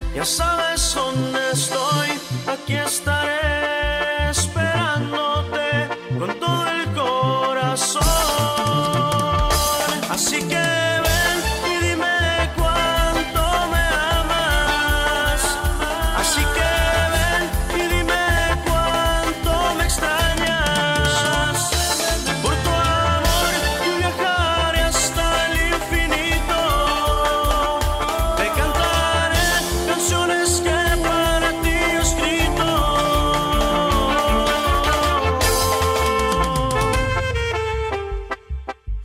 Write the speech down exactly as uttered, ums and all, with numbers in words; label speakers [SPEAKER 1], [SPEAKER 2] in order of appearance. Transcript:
[SPEAKER 1] Ya sabes dónde estoy, aquí estaré esperándote con todo